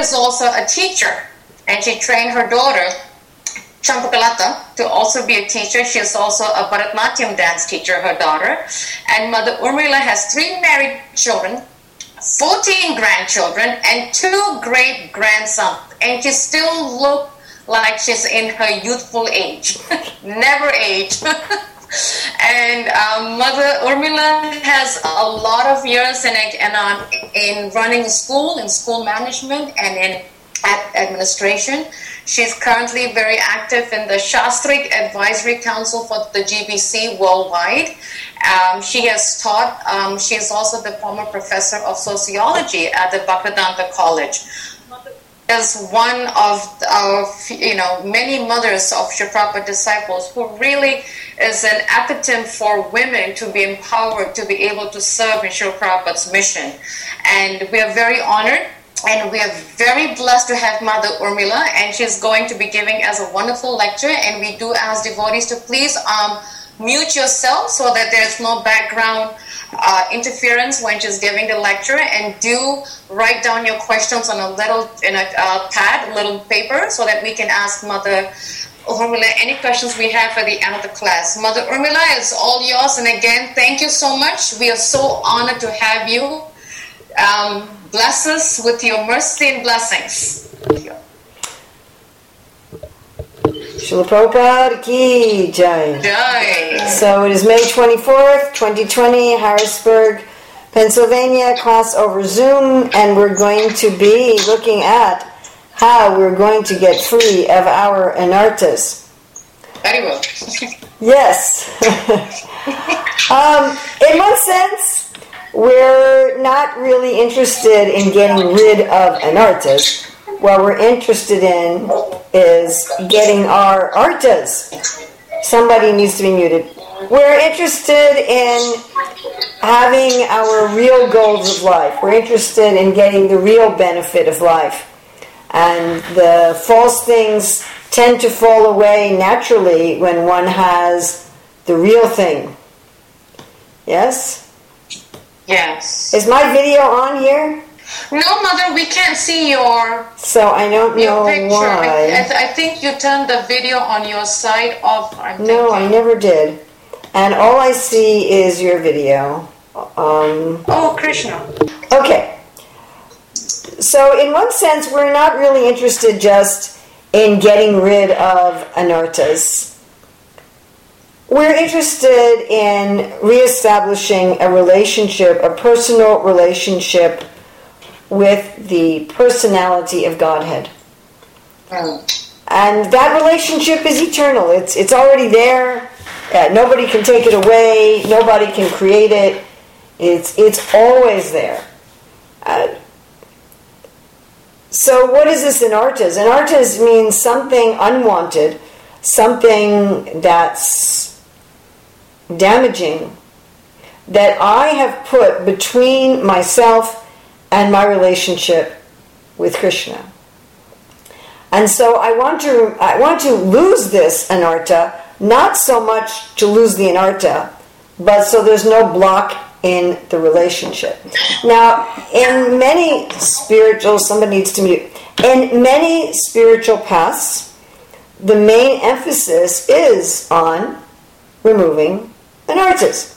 is also a teacher, and she trained her daughter, Champakalata, to also be a teacher. She is also a Bharatanatyam dance teacher, her daughter. And Mother Urmila has 3 married children, 14 grandchildren, and 2 great-grandsons. And she still looks like she's in her youthful age. Never age. And Mother Urmila has a lot of years in running a school, in school management, and in administration. She's currently very active in the Shastric Advisory Council for the GBC worldwide. She has taught, she is also the former professor of sociology at the Bhaktivedanta College. Is one of many mothers of Srila Prabhupada disciples who really is an epitome for women to be empowered to be able to serve in Srila Prabhupada's mission. And we are very honored and we are very blessed to have Mother Urmila, and she's going to be giving us a wonderful lecture. And we do ask devotees to please mute yourself so that there's no background interference when she's giving the lecture, and do write down your questions on a little pad, a little paper, so that we can ask Mother Urmila any questions we have at the end of the class. Mother Urmila, it's all yours, and again, thank you so much. We are so honored to have you. Bless us with your mercy and blessings. Thank you. Srila Prabhupada Ki Jai. Jai. So it is May 24th, 2020, Harrisburg, Pennsylvania, class over Zoom, and we're going to be looking at how we're going to get free of our anartas. Very well. Yes. In one sense, we're not really interested in getting rid of anartas. What we're interested in is getting our artas. Somebody needs to be muted. We're interested in having our real goals of life. We're interested in getting the real benefit of life. And the false things tend to fall away naturally when one has the real thing. Yes? Yes. Is my video on here? No, Mother, we can't see your So I don't know picture. why. I think you turned the video on your side off. No, I never did. And all I see is your video. Oh, Krishna. Okay. So in one sense, we're not really interested just in getting rid of anartas. We're interested in reestablishing a relationship, a personal relationship with the personality of Godhead. And that relationship is eternal. It's already there. Nobody can take it away. Nobody can create it. It's always there. So what is this anartas? Anartas means something unwanted, something that's damaging, that I have put between myself and my relationship with Krishna. And so I want to lose this anarta, not so much to lose the anarta, but so there's no block in the relationship. Now, in many spiritual, somebody needs to mute, in many spiritual paths, the main emphasis is on removing anartas.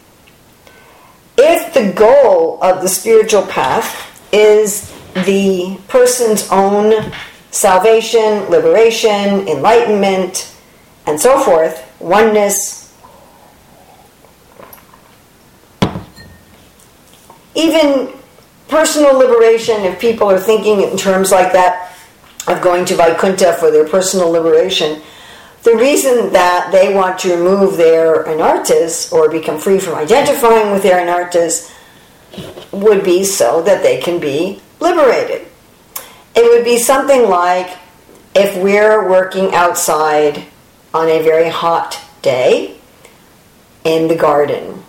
If the goal of the spiritual path is the person's own salvation, liberation, enlightenment, and so forth, oneness, even personal liberation, if people are thinking in terms like that of going to Vaikuntha for their personal liberation, the reason that they want to remove their anartas or become free from identifying with their anartas would be so that they can be liberated. It would be something like if we're working outside on a very hot day in the garden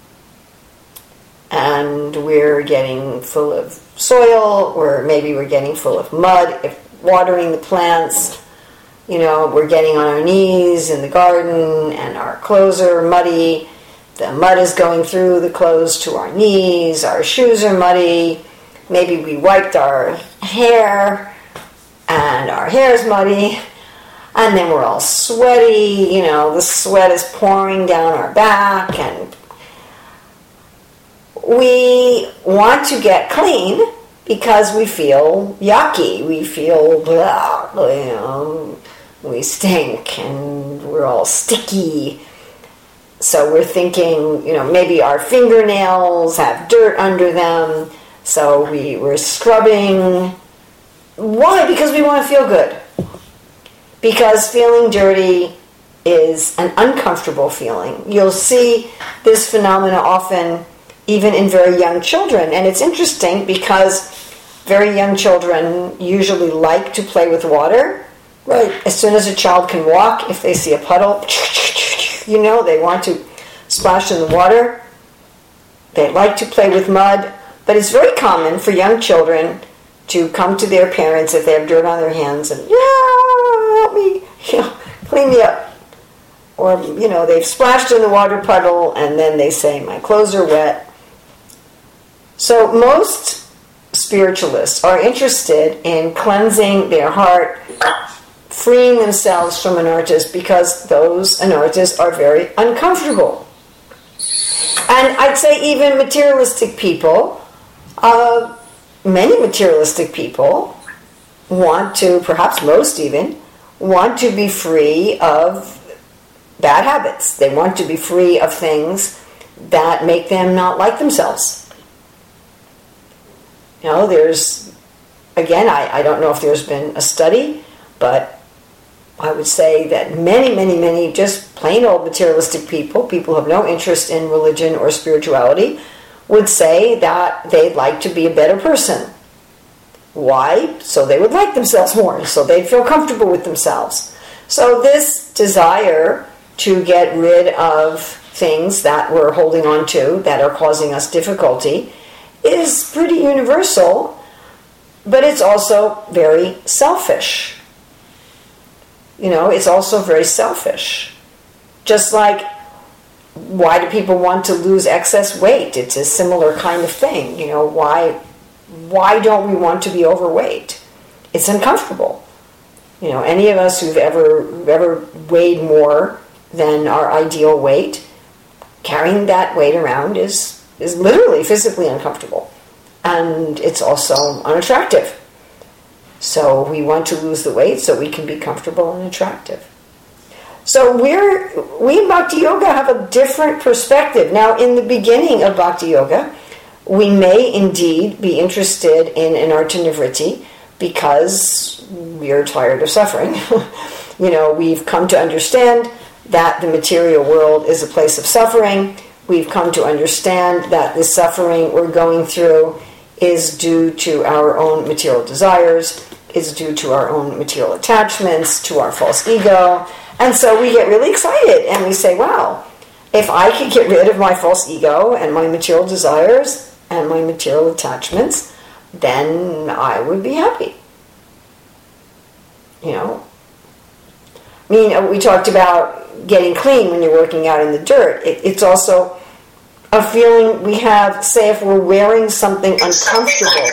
and we're getting full of soil, or maybe we're getting full of mud, if watering the plants. You know, we're getting on our knees in the garden and our clothes are muddy. The mud is going through the clothes to our knees. Our shoes are muddy. Maybe we wiped our hair and our hair's muddy, and then we're all sweaty, the sweat is pouring down our back, and we want to get clean because we feel yucky, we feel blah, we stink, and we're all sticky. So we're thinking, maybe our fingernails have dirt under them, so we're scrubbing. Why? Because we want to feel good. Because feeling dirty is an uncomfortable feeling. You'll see this phenomena often even in very young children. And it's interesting because very young children usually like to play with water. Right. As soon as a child can walk, if they see a puddle, they want to splash in the water. They like to play with mud. But it's very common for young children to come to their parents if they have dirt on their hands and, help me, clean me up. Or, they've splashed in the water puddle and then they say, my clothes are wet. So most spiritualists are interested in cleansing their heart, freeing themselves from anarthas, because those anarthas are very uncomfortable. And I'd say even materialistic people, many materialistic people want to, perhaps most even, want to be free of bad habits. They want to be free of things that make them not like themselves. There's, again, I don't know if there's been a study, but I would say that many just plain old materialistic people who have no interest in religion or spirituality, would say that they'd like to be a better person. Why? So they would like themselves more, so they'd feel comfortable with themselves. So this desire to get rid of things that we're holding on to, that are causing us difficulty, is pretty universal, but it's also very selfish. It's also very selfish. Just like, why do people want to lose excess weight? It's a similar kind of thing. Why don't we want to be overweight? It's uncomfortable. Any of us who've ever weighed more than our ideal weight, carrying that weight around is literally physically uncomfortable. And it's also unattractive. So we want to lose the weight so we can be comfortable and attractive. So we in Bhakti Yoga have a different perspective. Now, in the beginning of Bhakti Yoga, we may indeed be interested in anartha nivritti because we are tired of suffering. We've come to understand that the material world is a place of suffering. We've come to understand that the suffering we're going through is due to our own material desires, is due to our own material attachments, to our false ego. And so we get really excited and we say, wow, if I could get rid of my false ego and my material desires and my material attachments, then I would be happy. We talked about getting clean when you're working out in the dirt. It's also a feeling we have, say, if we're wearing something uncomfortable.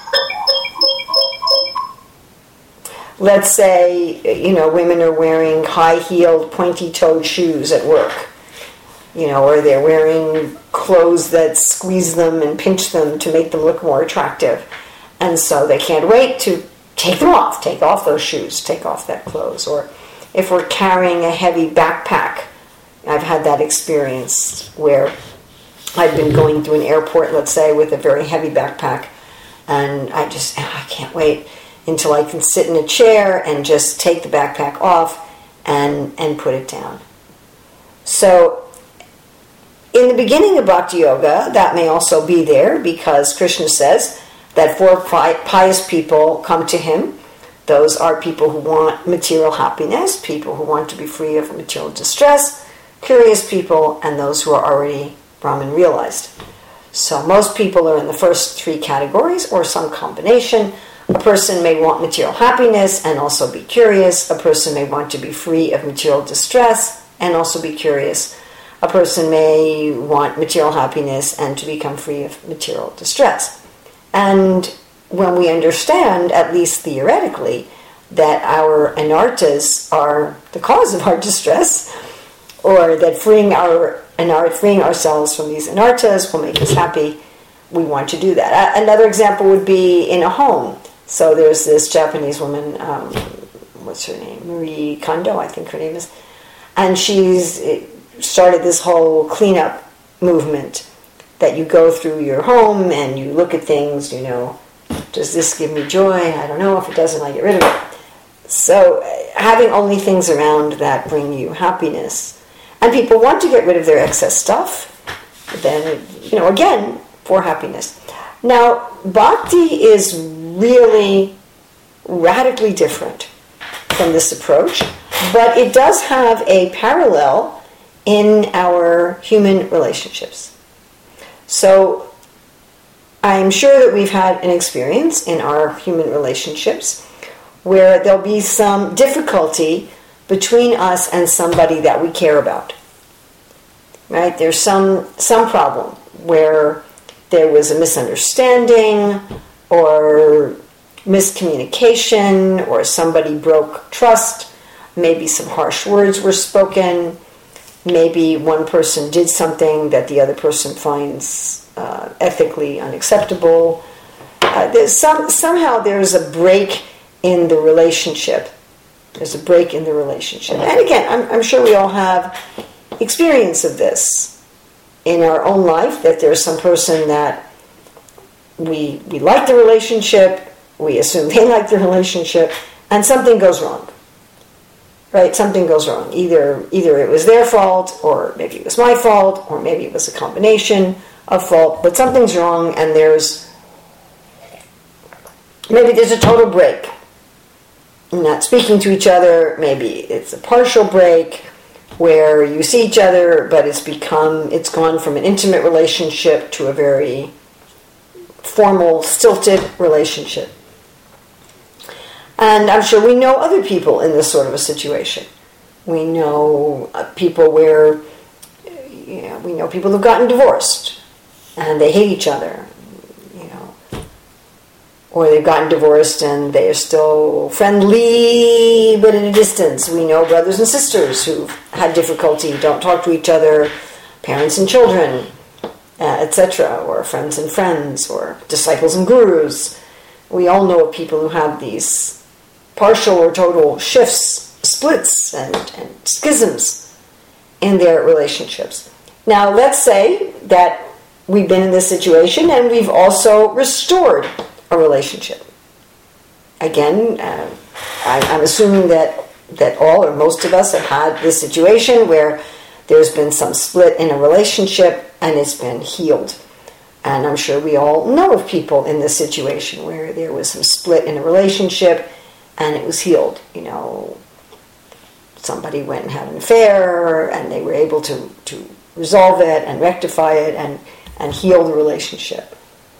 Let's say, women are wearing high-heeled, pointy-toed shoes at work. Or they're wearing clothes that squeeze them and pinch them to make them look more attractive. And so they can't wait to take off those shoes, take off that clothes. Or if we're carrying a heavy backpack, I've had that experience where I've been going through an airport, let's say, with a very heavy backpack, and I can't wait until I can sit in a chair and just take the backpack off and put it down. So, in the beginning of Bhakti Yoga, that may also be there because Krishna says that 4 pious people come to him. Those are people who want material happiness, people who want to be free of material distress, curious people, and those who are already Brahman realized. So most people are in the first 3 categories or some combination. A person may want material happiness and also be curious. A person may want to be free of material distress and also be curious. A person may want material happiness and to become free of material distress. And when we understand, at least theoretically, that our anartas are the cause of our distress, or that freeing ourselves from these anartas will make us happy, we want to do that. Another example would be in a home. So there's this Japanese woman, what's her name? Marie Kondo, I think her name is. And she's started this whole cleanup movement that you go through your home and you look at things, does this give me joy? I don't know. If it doesn't, I get rid of it. So having only things around that bring you happiness. And people want to get rid of their excess stuff, then, again, for happiness. Now, bhakti is really radically different from this approach, but it does have a parallel in our human relationships. So I'm sure that we've had an experience in our human relationships where there'll be some difficulty between us and somebody that we care about. Right? There's some problem where there was a misunderstanding or miscommunication, or somebody broke trust, maybe some harsh words were spoken, maybe one person did something that the other person finds ethically unacceptable. Somehow there's a break in the relationship. There's a break in the relationship. And again, I'm sure we all have experience of this in our own life, that there's some person that we like the relationship, we assume they like the relationship, and something goes wrong. Right? Something goes wrong. Either it was their fault, or maybe it was my fault, or maybe it was a combination of fault, but something's wrong, and maybe there's a total break. Not speaking to each other, maybe it's a partial break where you see each other, but it's gone from an intimate relationship to a very formal, stilted relationship. And I'm sure we know other people in this sort of a situation. We know people where, we know people who've gotten divorced and they hate each other, or they've gotten divorced and they are still friendly but at a distance. We know brothers and sisters who've had difficulty, don't talk to each other, parents and children, etc., or friends and friends, or disciples and gurus. We all know of people who have these partial or total shifts, splits, and schisms in their relationships. Now, let's say that we've been in this situation and we've also restored a relationship. Again, I'm assuming that all or most of us have had this situation where there's been some split in a relationship and it's been healed. And I'm sure we all know of people in this situation where there was some split in a relationship and it was healed. Somebody went and had an affair and they were able to resolve it and rectify it and heal the relationship.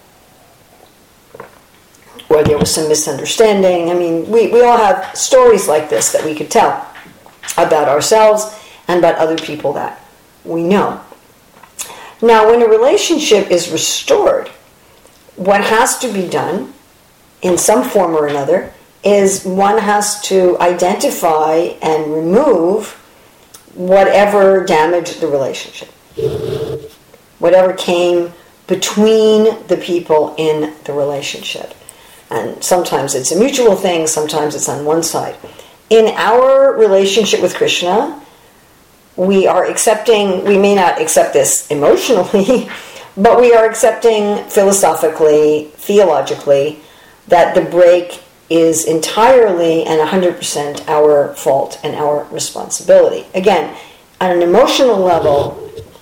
Or there was some misunderstanding. I mean, we all have stories like this that we could tell about ourselves and about other people that we know. Now, when a relationship is restored, what has to be done in some form or another is one has to identify and remove whatever damaged the relationship, whatever came between the people in the relationship. And sometimes it's a mutual thing, sometimes it's on one side. In our relationship with Krishna, we may not accept this emotionally, but we are accepting philosophically, theologically, that the break is entirely and 100% our fault and our responsibility. Again, on an emotional level,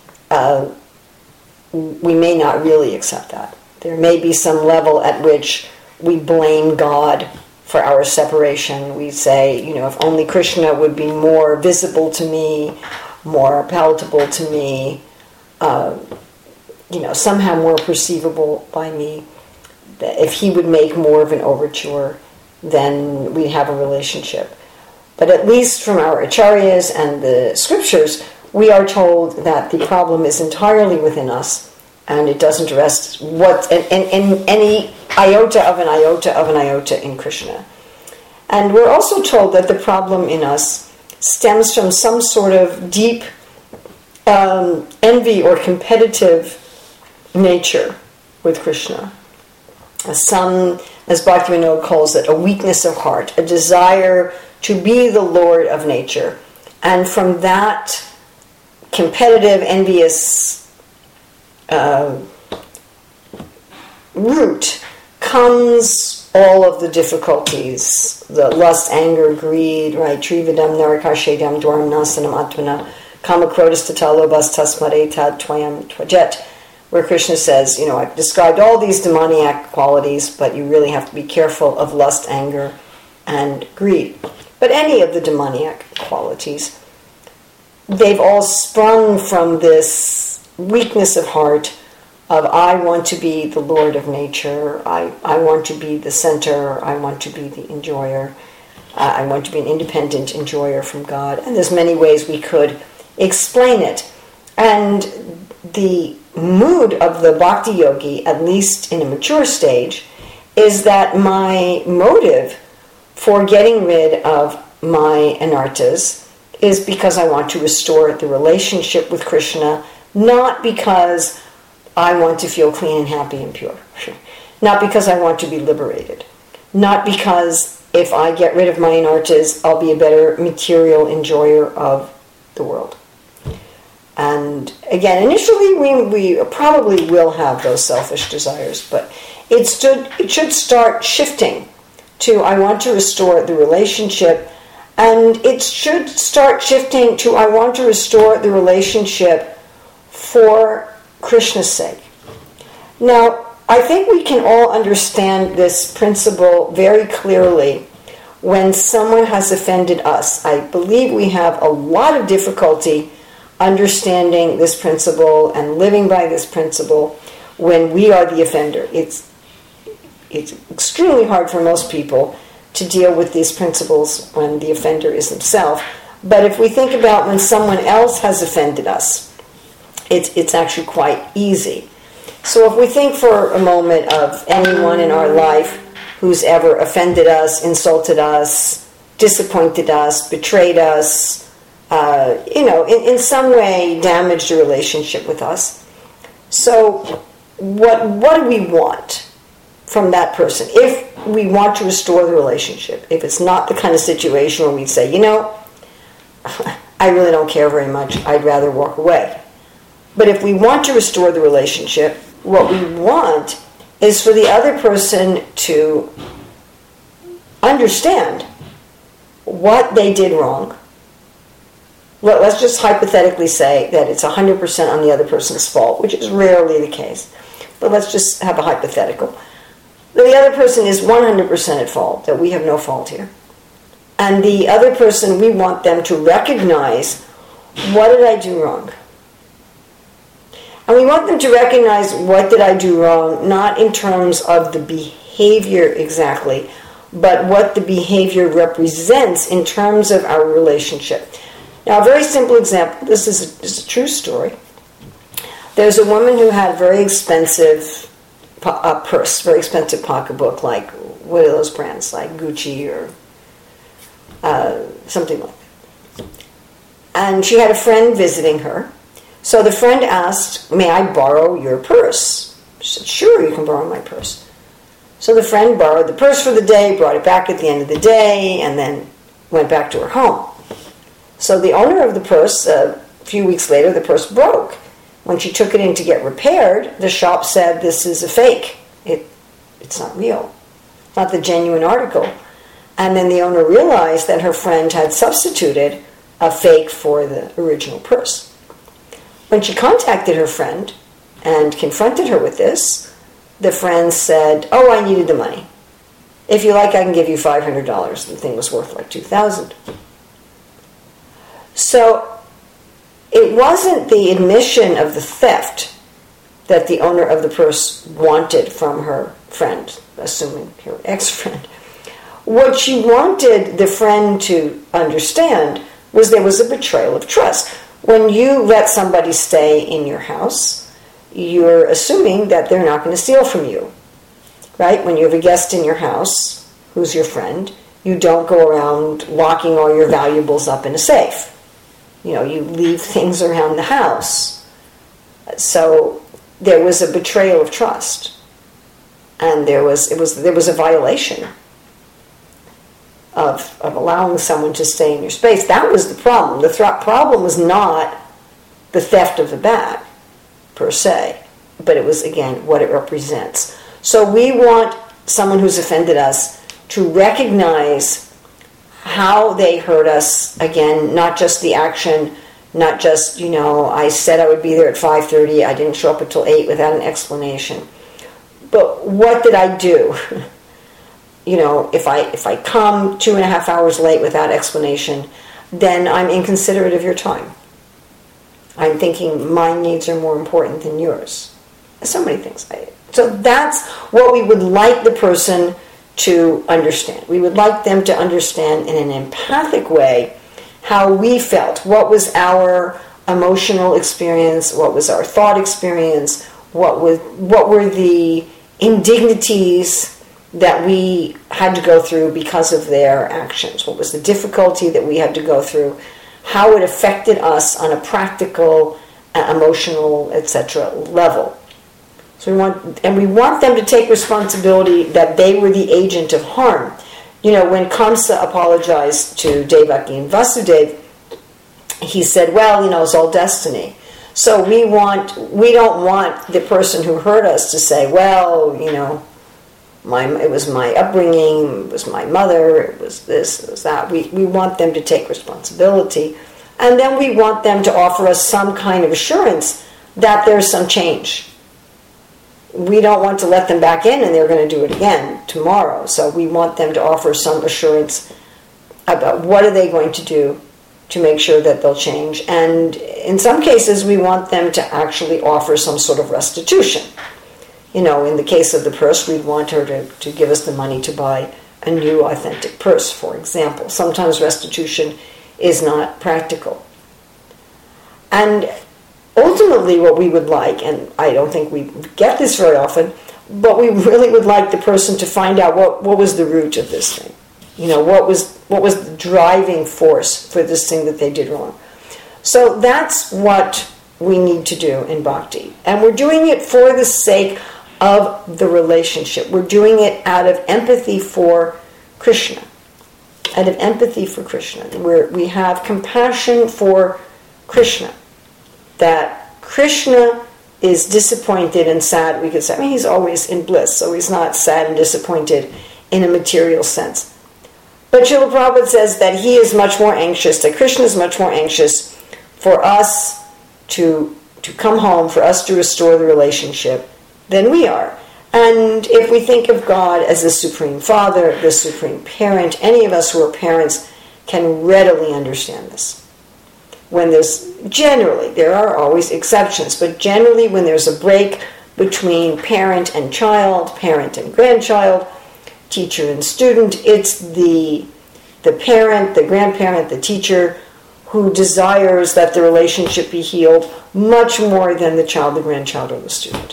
we may not really accept that. There may be some level at which we blame God for our separation. We say, if only Krishna would be more visible to me, more palatable to me, somehow more perceivable by me. If he would make more of an overture, then we'd have a relationship. But at least from our acharyas and the scriptures, we are told that the problem is entirely within us, and it doesn't rest in any iota of an iota of an iota in Krishna. And we're also told that the problem in us stems from some sort of deep envy or competitive nature with Krishna. Some, as Bhaktivinoda calls it, a weakness of heart, a desire to be the Lord of nature. And from that competitive, envious root comes all of the difficulties, the lust, anger, greed, right? Trividam, narakashedam, dwaram, nasanam, atmana, kamakrodis, tatalobas, tasmare, tad, twayam, twajet, where Krishna says, I've described all these demoniac qualities, but you really have to be careful of lust, anger, and greed. But any of the demoniac qualities, they've all sprung from this weakness of heart of I want to be the Lord of nature, I want to be the center, I want to be the enjoyer, I want to be an independent enjoyer from God. And there's many ways we could explain it. And the mood of the bhakti yogi, at least in a mature stage, is that my motive for getting rid of my anartas is because I want to restore the relationship with Krishna, not because I want to feel clean and happy and pure. Not because I want to be liberated. Not because if I get rid of my anartas, I'll be a better material enjoyer of the world. And again, initially we probably will have those selfish desires, but it should start shifting to I want to restore the relationship, and it should start shifting to I want to restore the relationship for Krishna's sake. Now, I think we can all understand this principle very clearly when someone has offended us. I believe we have a lot of difficulty understanding this principle and living by this principle when we are the offender. It's extremely hard for most people to deal with these principles when the offender is himself. But if we think about when someone else has offended us, it's actually quite easy. So if we think for a moment of anyone in our life who's ever offended us, insulted us, disappointed us, betrayed us, in some way damaged a relationship with us. So what do we want from that person? If we want to restore the relationship, if it's not the kind of situation where we'd say, I really don't care very much, I'd rather walk away. But if we want to restore the relationship, what we want is for the other person to understand what they did wrong. Well, let's just hypothetically say that it's 100% on the other person's fault, which is rarely the case. But let's just have a hypothetical. The other person is 100% at fault, that we have no fault here. And the other person, we want them to recognize, what did I do wrong? And we want them to recognize what did I do wrong, not in terms of the behavior exactly, but what the behavior represents in terms of our relationship. Now, a very simple example, this is a true story. There's a woman who had a very expensive purse, very expensive pocketbook, like, what are those brands, like Gucci or something like that. And she had a friend visiting her. So the friend asked, may I borrow your purse? She said, sure, you can borrow my purse. So the friend borrowed the purse for the day, brought it back at the end of the day, and then went back to her home. So the owner of the purse, a few weeks later, the purse broke. When she took it in to get repaired, the shop said, this is a fake. It's not real. It's not the genuine article. And then the owner realized that her friend had substituted a fake for the original purse. When she contacted her friend and confronted her with this, the friend said, oh, I needed the money. If you like, I can give you $500. The thing was worth like $2,000. So it wasn't the admission of the theft that the owner of the purse wanted from her friend, assuming her ex-friend. What she wanted the friend to understand was there was a betrayal of trust. When you let somebody stay in your house, you're assuming that they're not going to steal from you, right? When you have a guest in your house who's your friend, You don't go around locking all your valuables up in a safe. You leave things around the house. So there was a betrayal of trust. And there was a violation of allowing someone to stay in your space. That was the problem. The problem was not the theft of the bag, per se, but it was, again, what it represents. So we want someone who's offended us to recognize how they hurt us, again, not just the action, not just, I said I would be there at 5:30, I didn't show up until 8 without an explanation. But what did I do? If I come 2.5 hours late without explanation, then I'm inconsiderate of your time. I'm thinking my needs are more important than yours. So many things. So that's what we would like the person to understand. We would like them to understand in an empathic way how we felt. What was our emotional experience? What was our thought experience? What were the indignities that we had to go through because of their actions? What was the difficulty that we had to go through? How it affected us on a practical, emotional, etc. level. So we want them to take responsibility that they were the agent of harm. When Kamsa apologized to Devaki and Vasudeva, he said, well, it's all destiny. So we don't want the person who hurt us to say, well, it was my upbringing, it was my mother, it was this, it was that. We want them to take responsibility. And then we want them to offer us some kind of assurance that there's some change. We don't want to let them back in and they're going to do it again tomorrow. So we want them to offer some assurance about what are they going to do to make sure that they'll change. And in some cases, we want them to actually offer some sort of restitution. In the case of the purse, we'd want her to give us the money to buy a new authentic purse, for example. Sometimes restitution is not practical. And ultimately what we would like, and I don't think we get this very often, but we really would like the person to find out what was the root of this thing. What was the driving force for this thing that they did wrong. So that's what we need to do in bhakti. And we're doing it for the sake of the relationship. We're doing it out of empathy for Krishna. Out of empathy for Krishna. We have compassion for Krishna. That Krishna is disappointed and sad. We could say, he's always in bliss, so he's not sad and disappointed in a material sense. But Srila Prabhupada says that he is much more anxious, that Krishna is much more anxious for us to come home, for us to restore the relationship than we are. And if we think of God as the Supreme Father, the Supreme Parent, any of us who are parents can readily understand this. When there are always exceptions, but generally when there's a break between parent and child, parent and grandchild, teacher and student, it's the parent, the grandparent, the teacher who desires that the relationship be healed much more than the child, the grandchild, or the student.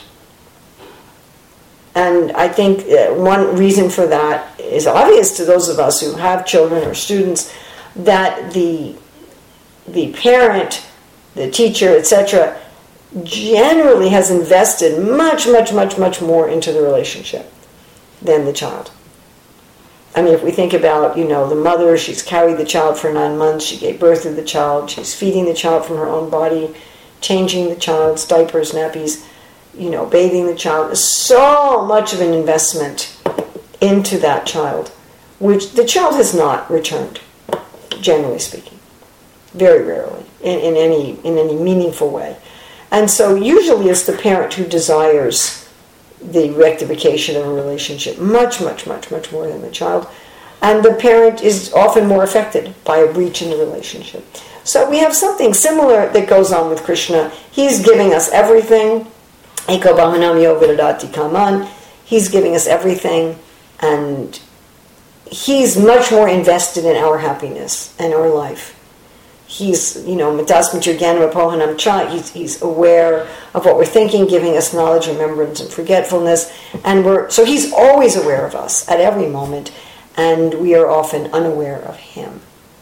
And I think one reason for that is obvious to those of us who have children or students, that the parent, the teacher, etc., generally has invested much, much, much, much more into the relationship than the child. If we think about, the mother, she's carried the child for 9 months, she gave birth to the child, she's feeding the child from her own body, changing the child's diapers, nappies, bathing the child. There's so much of an investment into that child, which the child has not returned, generally speaking. Very rarely, in any meaningful way. And so usually it's the parent who desires the rectification of a relationship much, much, much, much more than the child. And the parent is often more affected by a breach in the relationship. So we have something similar that goes on with Krishna. He's giving us everything. Eko Bahanam Yo Viradati Kaman. He's giving us everything, and he's much more invested in our happiness and our life. He's, Matas Mitrigyan Rapohanam Cha, he's aware of what we're thinking, giving us knowledge, remembrance, and forgetfulness. So he's always aware of us at every moment. and we are often unaware of Him.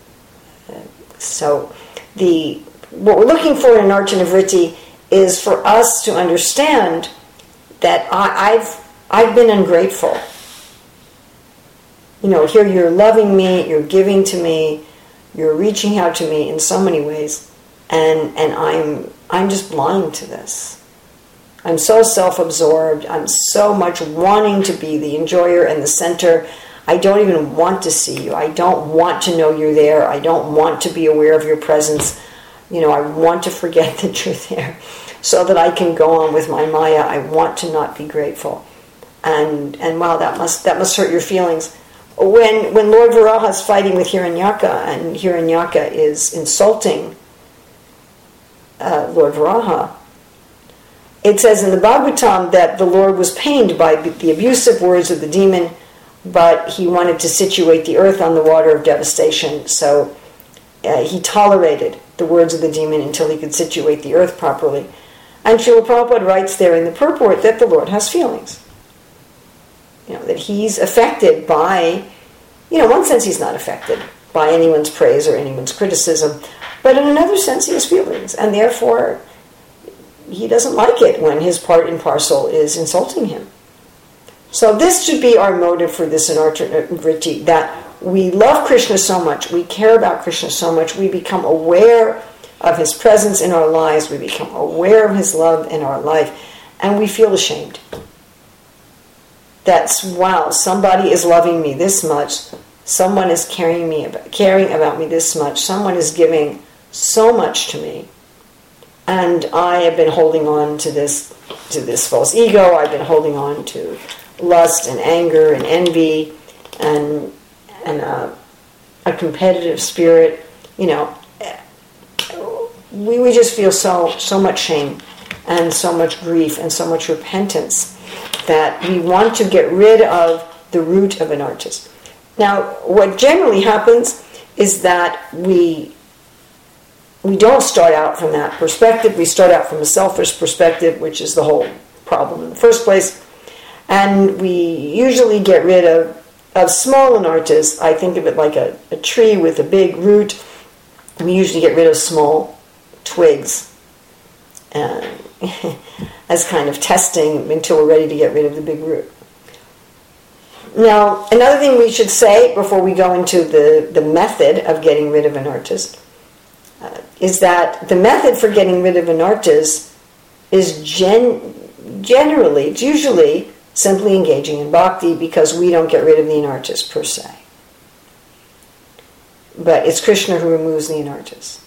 So what we're looking for in Archana Vritti is for us to understand that I've been ungrateful. Here you're loving me, you're giving to me, you're reaching out to me in so many ways, and I'm just blind to this. I'm so self-absorbed. I'm so much wanting to be the enjoyer and the center. I don't even want to see you. I don't want to know you're there. I don't want to be aware of your presence. I want to forget that you're there so that I can go on with my Maya. I want to not be grateful. And wow, that must hurt your feelings. When Lord Varaha is fighting with Hiranyaka, and Hiranyaka is insulting Lord Varaha, it says in the Bhagavatam that the Lord was pained by the abusive words of the demon, but he wanted to situate the earth on the water of devastation, so he tolerated the words of the demon until he could situate the earth properly. And Srila Prabhupada writes there in the purport that the Lord has feelings. That he's affected by, in one sense he's not affected by anyone's praise or anyone's criticism, but in another sense he has feelings, and therefore he doesn't like it when his part and parcel is insulting him. So this should be our motive for this in Archana Vritti, that we love Krishna so much, we care about Krishna so much, we become aware of his presence in our lives, we become aware of his love in our life, and we feel ashamed. That's, wow, somebody is loving me this much, someone is caring about me this much, someone is giving so much to me, and I have been holding on to this false ego, I've been holding on to lust and anger and envy and a competitive spirit. We just feel so much shame and so much grief and so much repentance that we want to get rid of the root of anarthas. Now, what generally happens is that we don't start out from that perspective. We start out from a selfish perspective, which is the whole problem in the first place. And we usually get rid of small anarthas. I think of it like a tree with a big root. We usually get rid of small twigs as kind of testing until we're ready to get rid of the big root. Now, another thing we should say before we go into the method of getting rid of anarthas is that the method for getting rid of anarthas is generally, it's usually simply engaging in bhakti, because we don't get rid of the anarthas per se. But it's Krishna who removes the anarthas.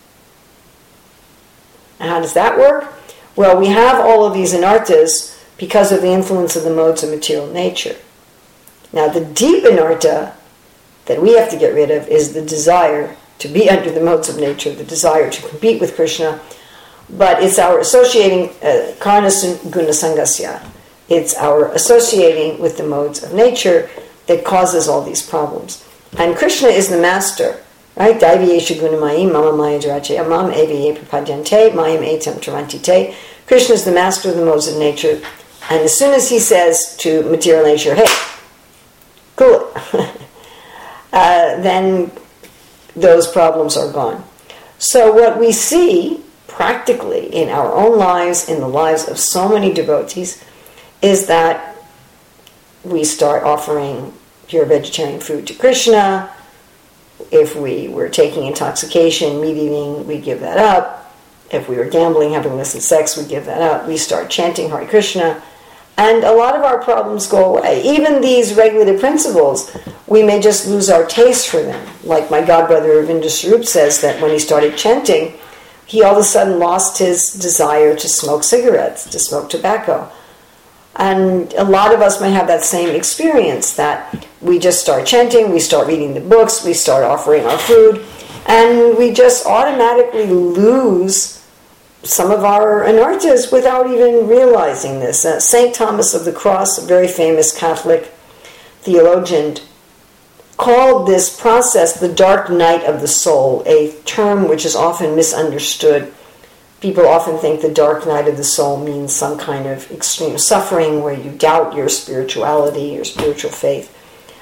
And how does that work? Well, we have all of these anarthas because of the influence of the modes of material nature. Now, the deep anartha that we have to get rid of is the desire to be under the modes of nature, the desire to compete with Krishna. But it's our associating karna guna sangasya. It's our associating with the modes of nature that causes all these problems. And Krishna is the master, right? Daiviyesha gunamayim mama maya jarache amam eviye prapadyante mayam etam tarantite. Krishna is the master of the modes of nature. And as soon as he says to material nature, hey, cool it, then those problems are gone. So what we see practically in our own lives, in the lives of so many devotees, is that we start offering pure vegetarian food to Krishna. If we were taking intoxication, meat eating, we give that up. If we were gambling, having illicit sex, we give that up. We start chanting Hare Krishna, and a lot of our problems go away. Even these regulative principles, we may just lose our taste for them. Like my godbrother Ravinder Swarup says that when he started chanting, he all of a sudden lost his desire to smoke cigarettes, to smoke tobacco. And a lot of us may have that same experience, that we just start chanting, we start reading the books, we start offering our food, and we just automatically lose some of our anarthas without even realizing this. St. Thomas of the Cross, a very famous Catholic theologian, called this process the dark night of the soul, a term which is often misunderstood. People often think the dark night of the soul means some kind of extreme suffering where you doubt your spirituality, your spiritual faith.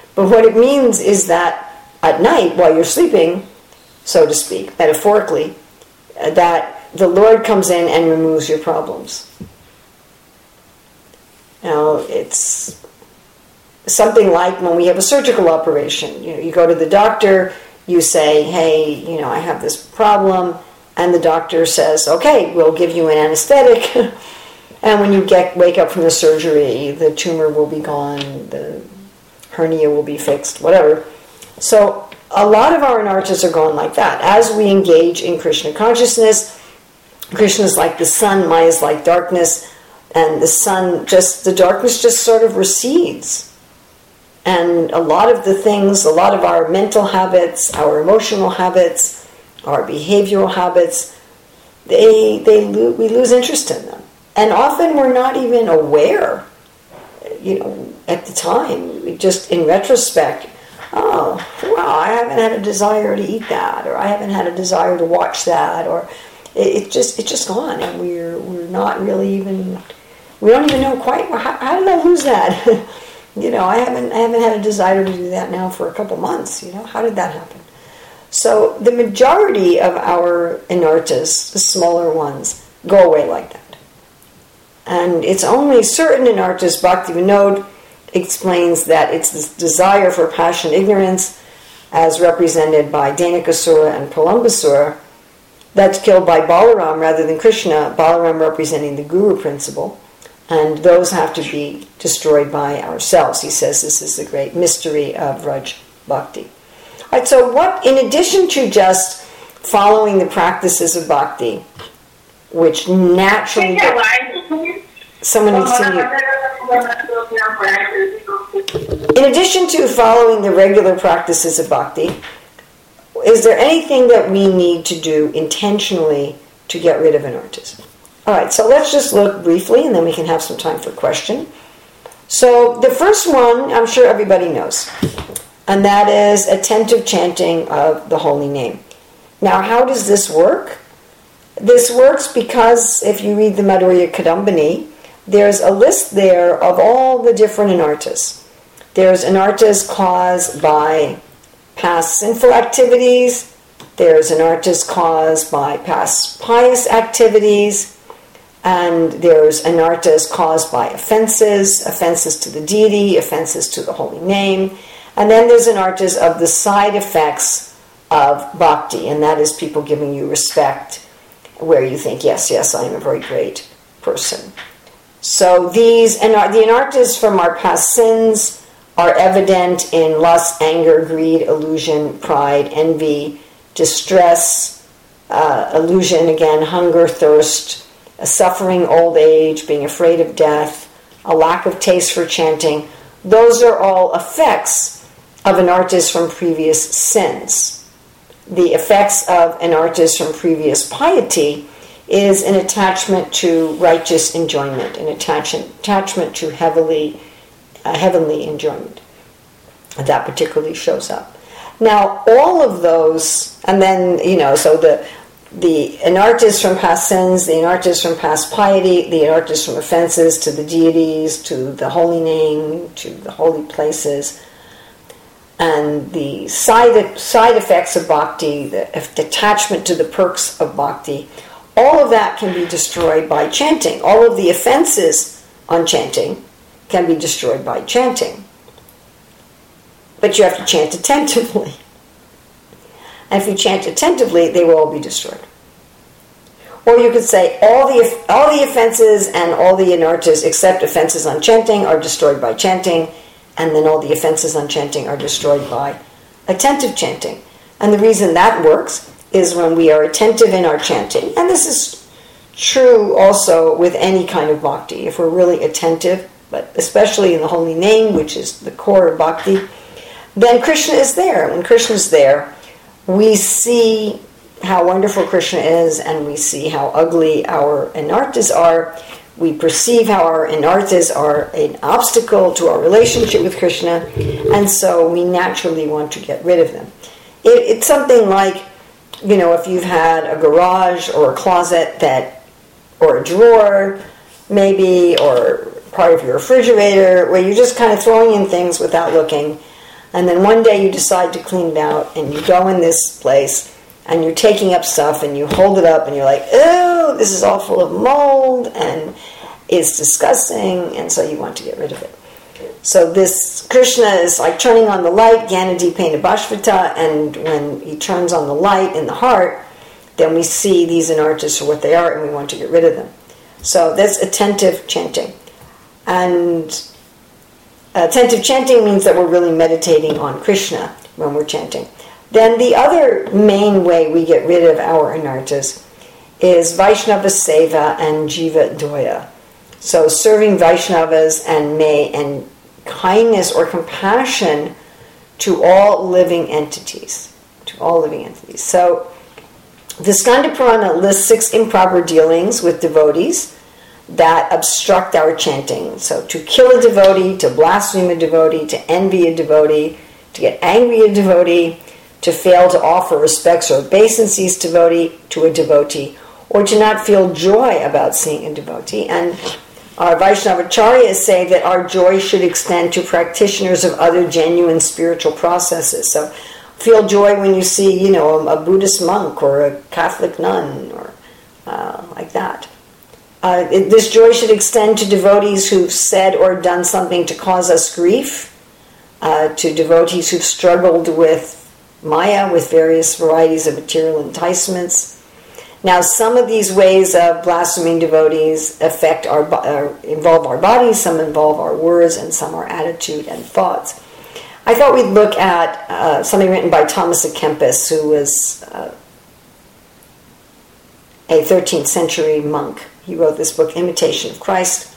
But what it means is that at night, while you're sleeping, so to speak, metaphorically, that the Lord comes in and removes your problems. Now, it's something like when we have a surgical operation. You go to the doctor, you say, hey, I have this problem, and the doctor says, okay, we'll give you an anesthetic, and when you wake up from the surgery, the tumor will be gone, the hernia will be fixed, whatever. So a lot of our anarthas are gone like that. As we engage in Krishna consciousness, Krishna is like the sun, Maya is like darkness, and the darkness just sort of recedes. And a lot of our mental habits, our emotional habits, our behavioral habits, we lose interest in them. And often we're not even aware, at the time. We just, in retrospect, oh, well, I haven't had a desire to eat that, or I haven't had a desire to watch that, or it's just gone, and we're not really even, we don't even know quite, how did I lose that? I haven't had a desire to do that now for a couple months. How did that happen? So the majority of our anarthas, the smaller ones, go away like that. And it's only certain anarthas, Bhaktivinoda explains that it's this desire for passion, ignorance, as represented by Dhenukasura and Pralambasura, that's killed by Balaram rather than Krishna, Balaram representing the guru principle. And those have to be destroyed by ourselves. He says this is the great mystery of Vraj Bhakti. All right, so in addition to just following the practices of Bhakti, which naturally... Someone needs to mute. In addition to following the regular practices of Bhakti, is there anything that we need to do intentionally to get rid of anarthas? All right, so let's just look briefly, and then we can have some time for question. So the first one, I'm sure everybody knows, and that is attentive chanting of the holy name. Now, how does this work? This works because if you read the Madhurya Kadambini, there's a list there of all the different anarthas. There's anarthas caused by past sinful activities. There's anarthas caused by past pious activities. And there's anarthas caused by offenses to the deity, offenses to the holy name. And then there's anarthas of the side effects of bhakti, and that is people giving you respect, where you think, yes, I am a very great person. So the anarthas from our past sins are evident in lust, anger, greed, illusion, pride, envy, distress, illusion, again, hunger, thirst, a suffering old age, being afraid of death, a lack of taste for chanting. Those are all effects of anarthas from previous sins. The effects of anarthas from previous piety is an attachment to righteous enjoyment, an attachment to heavenly enjoyment. That particularly shows up. Now, all of those, and then, so the anarthas from past sins, the anarthas from past piety, the anarthas from offenses to the deities, to the holy name, to the holy places, and the side effects of bhakti, the attachment to the perks of bhakti, all of that can be destroyed by chanting. All of the offenses on chanting can be destroyed by chanting. But you have to chant attentively. And if you chant attentively, they will all be destroyed. Or you could say all the offenses and all the anarthas except offenses on chanting are destroyed by chanting, and then all the offenses on chanting are destroyed by attentive chanting. And the reason that works is when we are attentive in our chanting, and this is true also with any kind of bhakti. If we're really attentive, but especially in the holy name, which is the core of bhakti, then Krishna is there. When Krishna is there, we see how wonderful Krishna is, and we see how ugly our anarthas are. We perceive how our anarthas are an obstacle to our relationship with Krishna, and so we naturally want to get rid of them. It's something like, if you've had a garage or a closet or a drawer, maybe, or part of your refrigerator, where you're just kind of throwing in things without looking, And then one day you decide to clean it out, and you go in this place, and you're taking up stuff, and you hold it up, and you're like, oh, this is all full of mold, and it's disgusting, and so you want to get rid of it. So this Krishna is like turning on the light, Gyanadipena Bhashvata, and when he turns on the light in the heart, then we see these anarthas for what they are, and we want to get rid of them. So that's attentive chanting. And attentive chanting means that we're really meditating on Krishna when we're chanting. Then the other main way we get rid of our anarthas is Vaishnava Seva and Jiva Doya. So serving Vaishnavas and kindness or compassion to all living entities. So the Skanda Purana lists 6 improper dealings with devotees that obstruct our chanting. So to kill a devotee, to blaspheme a devotee, to envy a devotee, to get angry at a devotee, to fail to offer respects or obeisances to a devotee, or to not feel joy about seeing a devotee. And our Vaishnavacharyas say that our joy should extend to practitioners of other genuine spiritual processes. So feel joy when you see, a Buddhist monk or a Catholic nun or like that. This joy should extend to devotees who've said or done something to cause us grief, to devotees who've struggled with Maya, with various varieties of material enticements. Now, some of these ways of blaspheming devotees involve our bodies, some involve our words, and some our attitude and thoughts. I thought we'd look at something written by Thomas à Kempis, who was a 13th century monk. He wrote this book, Imitation of Christ.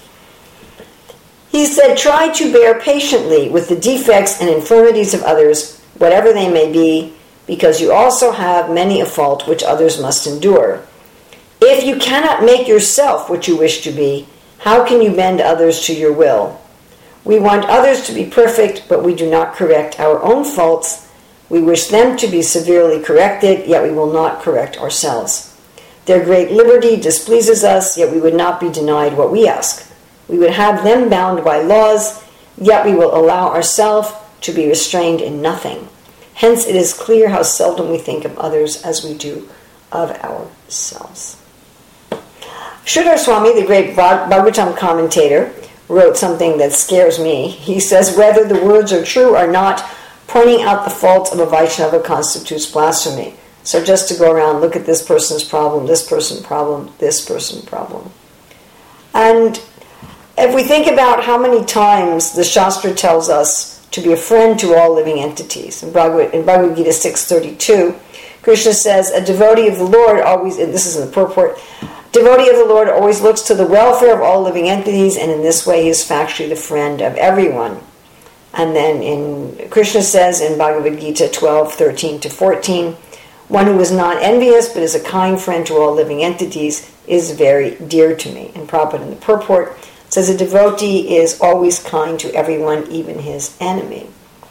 He said, "Try to bear patiently with the defects and infirmities of others, whatever they may be, because you also have many a fault which others must endure. If you cannot make yourself what you wish to be, how can you bend others to your will? We want others to be perfect, but we do not correct our own faults. We wish them to be severely corrected, yet we will not correct ourselves. Their great liberty displeases us, yet we would not be denied what we ask. We would have them bound by laws, yet we will allow ourselves to be restrained in nothing. Hence it is clear how seldom we think of others as we do of ourselves." Sridhar Swami, the great Bhagavatam commentator, wrote something that scares me. He says, whether the words are true or not, pointing out the faults of a Vaishnava constitutes blasphemy. So just to go around, look at this person's problem, this person's problem, this person's problem. And if we think about how many times the Shastra tells us to be a friend to all living entities. In Bhagavad Gita 6:32, Krishna says, a devotee of the Lord always, and this is in the purport, devotee of the Lord always looks to the welfare of all living entities, and in this way he is factually the friend of everyone. And then Krishna says in Bhagavad Gita 12:13-14, one who is not envious but is a kind friend to all living entities is very dear to me. And Prabhupada in the purport says a devotee is always kind to everyone, even his enemy.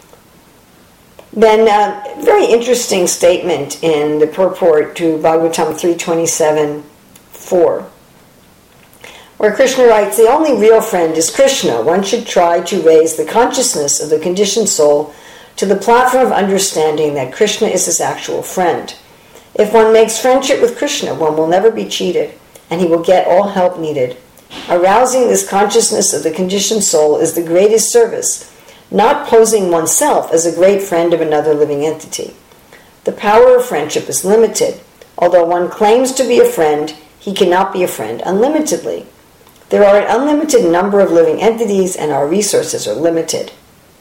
Then a very interesting statement in the purport to Bhagavatam 3:27-4, where Krishna writes, the only real friend is Krishna. One should try to raise the consciousness of the conditioned soul to the platform of understanding that Krishna is his actual friend. If one makes friendship with Krishna, one will never be cheated, and he will get all help needed. Arousing this consciousness of the conditioned soul is the greatest service, not posing oneself as a great friend of another living entity. The power of friendship is limited. Although one claims to be a friend, he cannot be a friend unlimitedly. There are an unlimited number of living entities, and our resources are limited.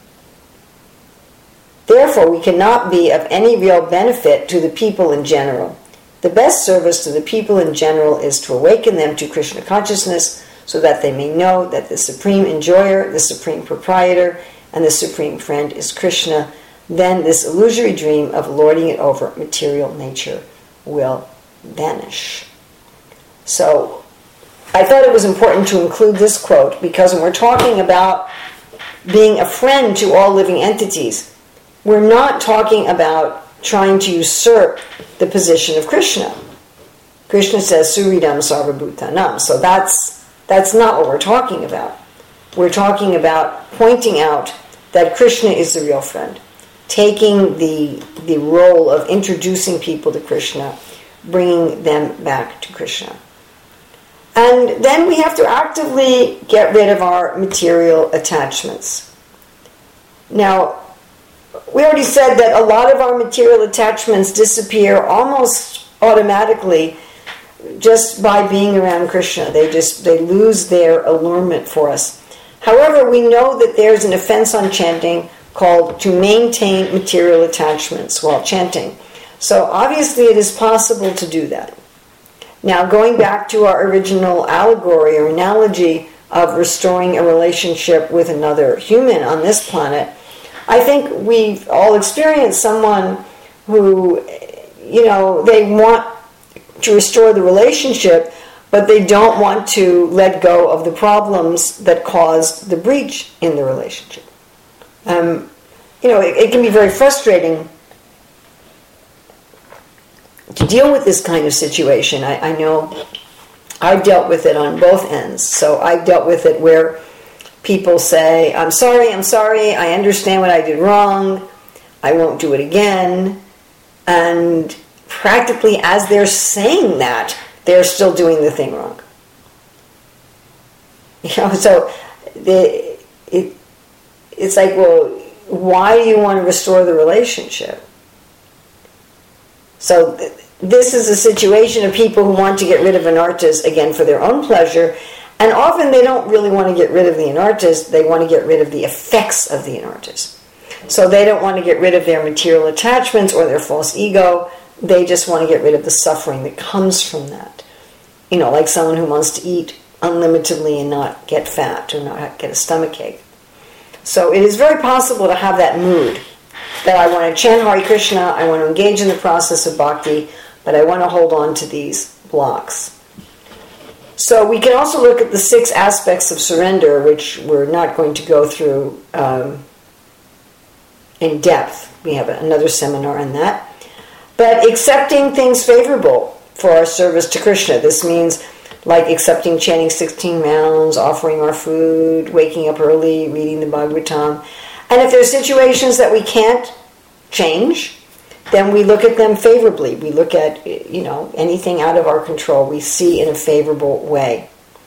Therefore, we cannot be of any real benefit to the people in general. The best service to the people in general is to awaken them to Krishna consciousness so that they may know that the supreme enjoyer, the supreme proprietor, and the supreme friend is Krishna. Then this illusory dream of lording it over material nature will vanish. So I thought it was important to include this quote because when we're talking about being a friend to all living entities, we're not talking about trying to usurp the position of Krishna. Krishna says, Suridam Sarvabhutanam. So that's not what we're talking about. We're talking about pointing out that Krishna is the real friend. taking the role of introducing people to Krishna, bringing them back to Krishna. And then we have to actively get rid of our material attachments. Now, we already said that a lot of our material attachments disappear almost automatically just by being around Krishna. They lose their allurement for us. However, we know that there's an offense on chanting called to maintain material attachments while chanting. So obviously it is possible to do that. Now, going back to our original allegory or analogy of restoring a relationship with another human on this planet, I think we've all experienced someone who, they want to restore the relationship, but they don't want to let go of the problems that caused the breach in the relationship. It can be very frustrating to deal with this kind of situation. I know I've dealt with it on both ends. So I've dealt with it where people say, I'm sorry, I understand what I did wrong, I won't do it again. And practically as they're saying that, they're still doing the thing wrong. So it's like, well, why do you want to restore the relationship? So this is a situation of people who want to get rid of anartas, again, for their own pleasure, and often they don't really want to get rid of the anartas, they want to get rid of the effects of the anartas. So they don't want to get rid of their material attachments or their false ego, they just want to get rid of the suffering that comes from that. Like someone who wants to eat unlimitedly and not get fat or not get a stomachache. So it is very possible to have that mood, that I want to chant Hare Krishna, I want to engage in the process of bhakti, but I want to hold on to these blocks. So we can also look at the 6 aspects of surrender, which we're not going to go through in depth. We have another seminar on that. But accepting things favorable for our service to Krishna. This means like accepting chanting 16 rounds, offering our food, waking up early, reading the Bhagavatam. And if there are situations that we can't change, then we look at them favorably. We look at, anything out of our control, we see in a favorable way.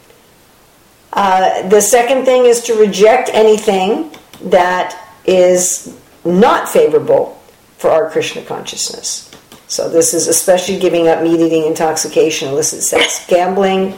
The second thing is to reject anything that is not favorable for our Krishna consciousness. So this is especially giving up meat eating, intoxication, illicit sex, gambling,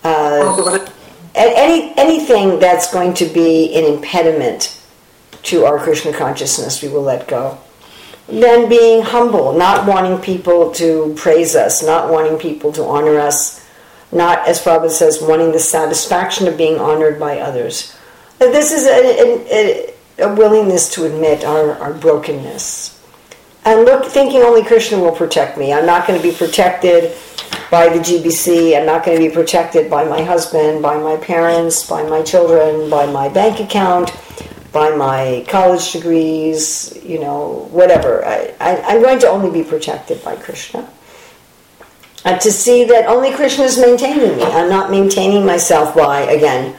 anything that's going to be an impediment to our Krishna consciousness, we will let go. Then being humble, not wanting people to praise us, not wanting people to honor us, not, as Prabhupada says, wanting the satisfaction of being honored by others. This is a willingness to admit our brokenness. And thinking only Krishna will protect me. I'm not going to be protected by the GBC. I'm not going to be protected by my husband, by my parents, by my children, by my bank account, by my college degrees, whatever. I'm going to only be protected by Krishna. And to see that only Krishna is maintaining me. I'm not maintaining myself by, again,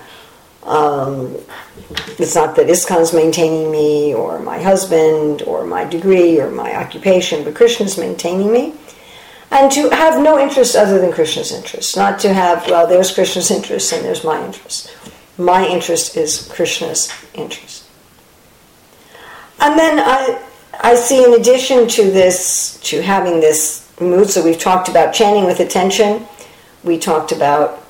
it's not that ISKCON is maintaining me, or my husband, or my degree, or my occupation, but Krishna is maintaining me. And to have no interest other than Krishna's interest. Not to have, well, there's Krishna's interest and there's my interest. My interest is Krishna's interest. And then I see, in addition to this, to having this mood, so we've talked about chanting with attention, we talked about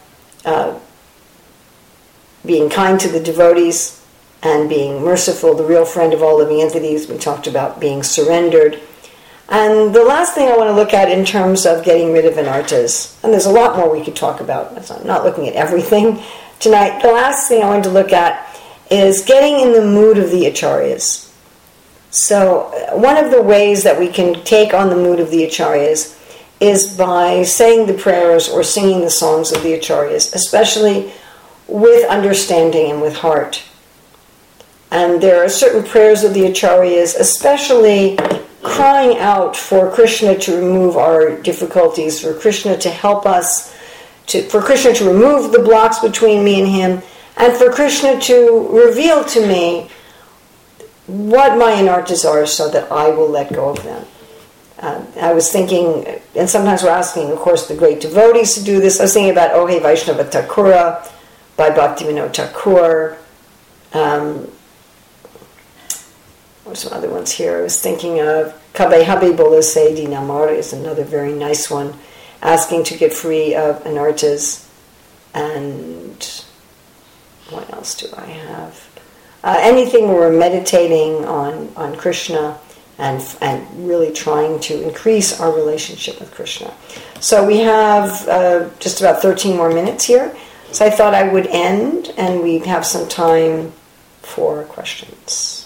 being kind to the devotees and being merciful, the real friend of all living entities. We talked about being surrendered. And the last thing I want to look at in terms of getting rid of anartas, and there's a lot more we could talk about, so I'm not looking at everything tonight. The last thing I wanted to look at is getting in the mood of the acharyas. So one of the ways that we can take on the mood of the acharyas is by saying the prayers or singing the songs of the acharyas, especially with understanding and with heart. And there are certain prayers of the acharyas, especially crying out for Krishna to remove our difficulties, for Krishna to help us, for Krishna to remove the blocks between me and him, and for Krishna to reveal to me what my anartas are so that I will let go of them. I was thinking, and sometimes we're asking, of course, the great devotees to do this. I was thinking about Ohe Vaishnava Thakura by Bhaktivinoda Thakur. There's some other ones here. I was thinking of Kabe Habibullah Sayyidi Namar is another very nice one, asking to get free of anartas. And what else do I have? Anything where we're meditating on Krishna and really trying to increase our relationship with Krishna. So we have just about 13 more minutes here. So I thought I would end and we'd have some time for questions.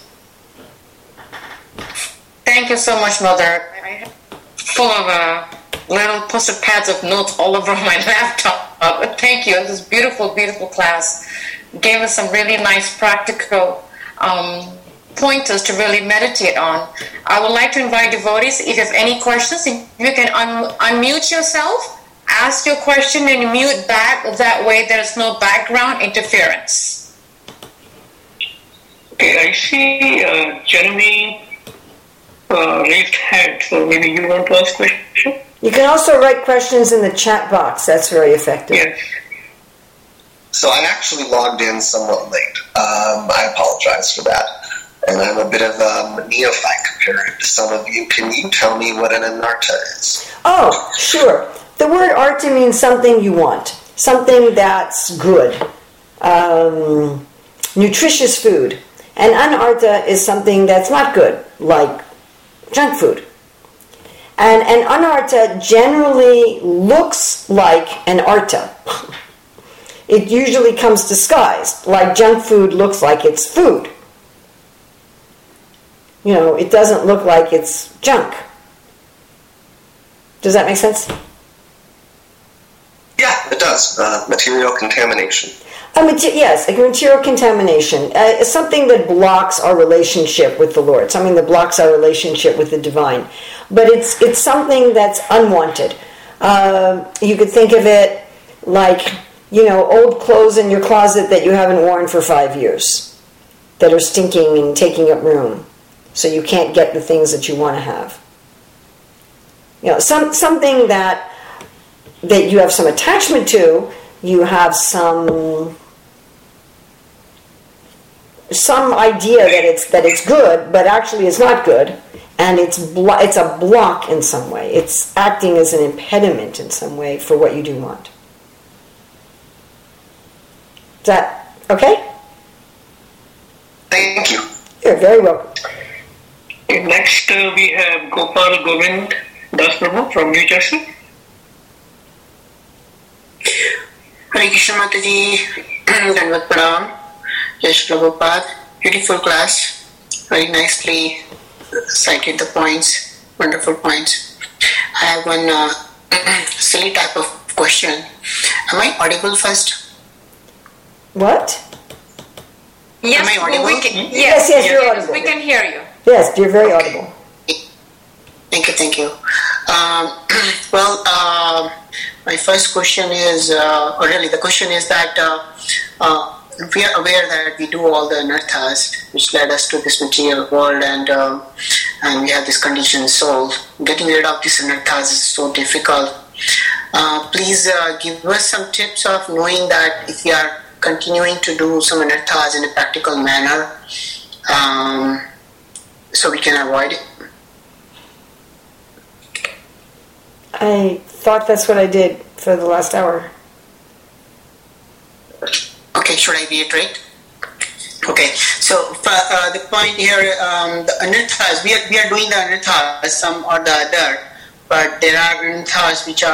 Thank you so much, Mother. I have full of little post-it pads of notes all over my laptop. Thank you. This is beautiful, beautiful class. Gave us some really nice practical pointers to really meditate on. I would like to invite devotees, if you have any questions, if you can unmute yourself, ask your question and mute back. That way there's no background interference. Okay, I see Jeremy raised hand, so maybe you want to ask a question? You can also write questions in the chat box. That's very effective. Yes. So I actually logged in somewhat late. I apologize for that. And I'm a bit of a neophyte compared to some of you. Can you tell me what an anarta is? Oh, sure. The word arta means something you want, something that's good, nutritious food. And anarta is something that's not good, like junk food. And an anarta generally looks like an arta. It usually comes disguised, like junk food looks like it's food. You know, it doesn't look like it's junk. Does that make sense? Yeah, it does. Material contamination. Yes, like material contamination. Something that blocks our relationship with the Lord. Something that blocks our relationship with the divine. But it's something that's unwanted. You could think of it like, old clothes in your closet that you haven't worn for 5 years, that are stinking and taking up room, so you can't get the things that you want to have. Something that you have some attachment to, you have some idea that it's good, but actually it's not good, and it's a block in some way. It's acting as an impediment in some way for what you do want. Is that okay? Thank you. You're very welcome. Next, we have Gopal Govind Das Prabhu from New Jersey. Hare Krishna Mataji, Dandavat Pranam, Yash Prabhupada. Beautiful class, very nicely cited the points, wonderful points. I have one silly type of question. Am I audible first? What? Yes, Am I audible? Yes, you're audible. We can hear you. Yes, you're very audible. Thank you. My first question is, the question is that we are aware that we do all the anarthas which led us to this material world, and we have this conditioned soul. Getting rid of these anarthas is so difficult. Please give us some tips of knowing that if we are continuing to do some anarthas in a practical manner, so we can avoid it. I thought that's what I did for the last hour. Okay, should I reiterate? Okay, so the point here, the anarthas, we are doing the anarthas, some or the other, but there are anarthas which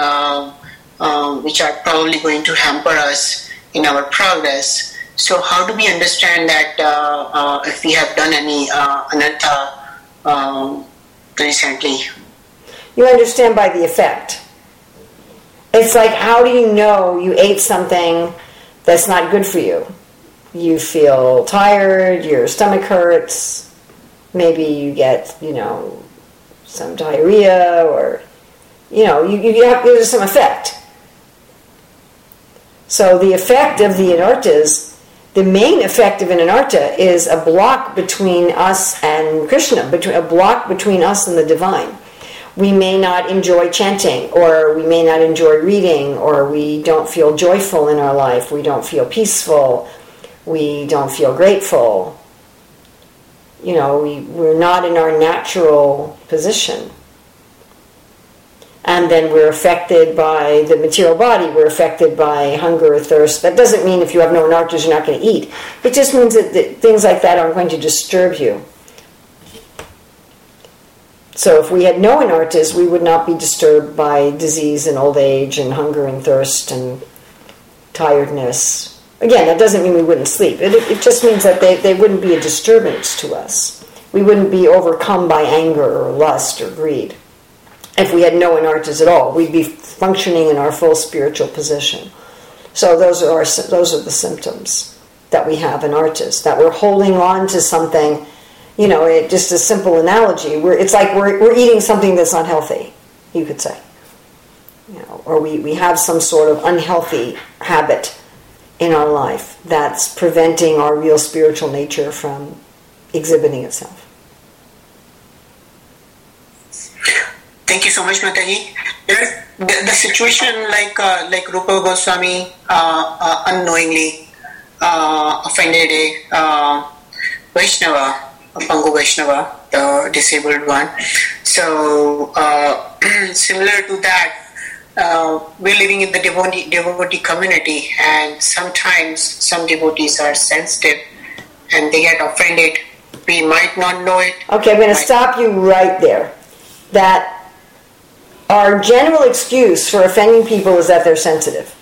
are probably going to hamper us in our progress. So how do we understand that if we have done any anartha recently? You understand by the effect. It's like, how do you know you ate something that's not good for you? You feel tired, your stomach hurts, maybe you get, some diarrhea, or, there's some effect. So the effect of the anarthas the main effect of an anartha is a block between us and Krishna, a block between us and the divine. We may not enjoy chanting, or we may not enjoy reading, or we don't feel joyful in our life, we don't feel peaceful, we don't feel grateful. We're not in our natural position. And then we're affected by the material body, we're affected by hunger or thirst. That doesn't mean if you have no anarthas you're not going to eat. It just means that things like that aren't going to disturb you. So if we had no anarthas, we would not be disturbed by disease and old age and hunger and thirst and tiredness. Again, that doesn't mean we wouldn't sleep. It just means that they wouldn't be a disturbance to us. We wouldn't be overcome by anger or lust or greed. If we had no anarthas at all, we'd be functioning in our full spiritual position. So those are the symptoms that we have anarthas, that we're holding on to something. Just a simple analogy. It's like we're eating something that's unhealthy, you could say. Or we have some sort of unhealthy habit in our life that's preventing our real spiritual nature from exhibiting itself. Thank you so much, Mataji. The situation like Rupa Goswami unknowingly offended a Vaishnava, a Pangu Vaishnava, the disabled one. So similar to that, we're living in the devotee community, and sometimes some devotees are sensitive and they get offended. We might not know it. Okay, I'm going to stop you right there. That our general excuse for offending people is that they're sensitive.